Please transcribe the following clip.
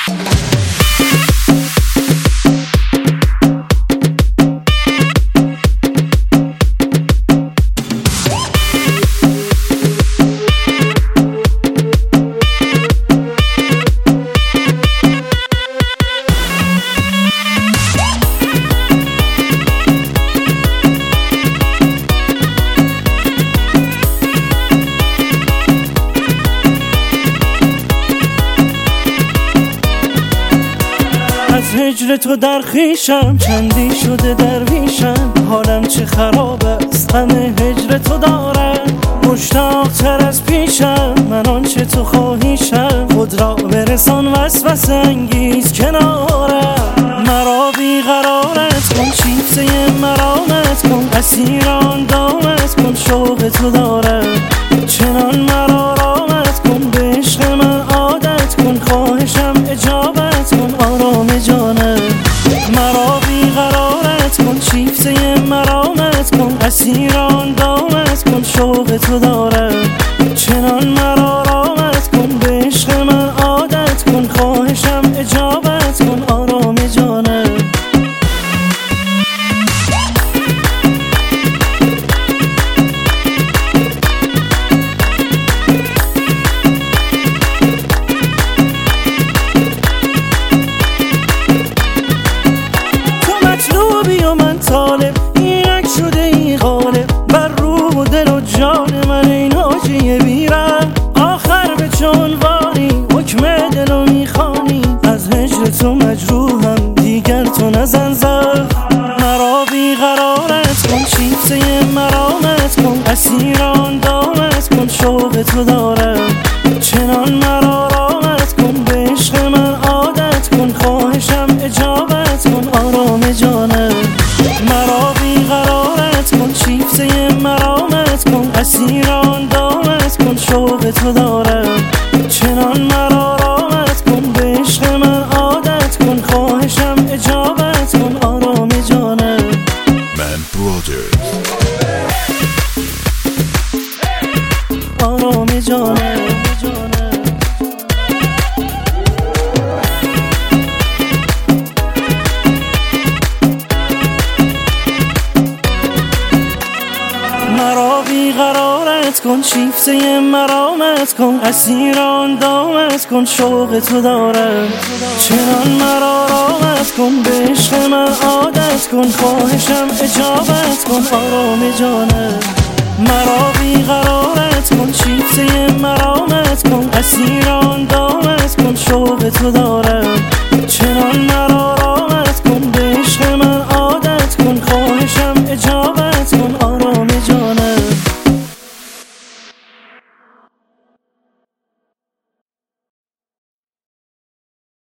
از هجر تو در خویشم چندی شده درویشم، حالم چه خراب است غم هجر تو دارم. مشتاق تر از پیشم من آنچه تو خواهیشم، خود را برسان وسوسه انگیز کنارم. مرا بیقرارت کن، شیفته مرامت کن، اسیر آن دامت کن، شوق تو دارم. چنان مرا رامت کن، به عشق من عادت کن، خواهشم اجابت کن آرام جانم. مرا بیقرارت کن، شیفته مرامت کن، اسیر آن دامت کن، شوق تو دارم. چنان مرا رامت کن، به عشق من عادت کن، خواهشم اجابت کن آرام جانم. طالب اینک شده ای غالب بر روح و دل و جان من، این حاجی بیرم. آخر به چنوانی حکم دلو میخوانی، از هجر تو مجروحم دیگر تو نزن زخم. مرا بیقرارت کن، شیفته مرامت کن، اسیر آن دامت کن، شوق تو دارم. چنان مرا رامت کن، به عشق من عادت کن، خواهشم اجابت کن آرام جانم. مرا بیقرارت کن، شیفته مرامت کن، اسیر آن دامت کن، شوق تو دارم. چنان مرا رامت کن، به عشق من عادت کن، خواهشم اجابت کن آرام جانم. Man Brothers آرام جانم. مرا بیقرارت کن، شیفته مرامت کن، اسیر آن دامت کن، شوق تو دارم. چنان مرا رامت کن، به عشق من عادت کن، خواهشم اجابت کن آرام جانم. مرا بیقرارت کن، شیفته مرامت کن، اسیر آن دامت کن، شوق تو دارم.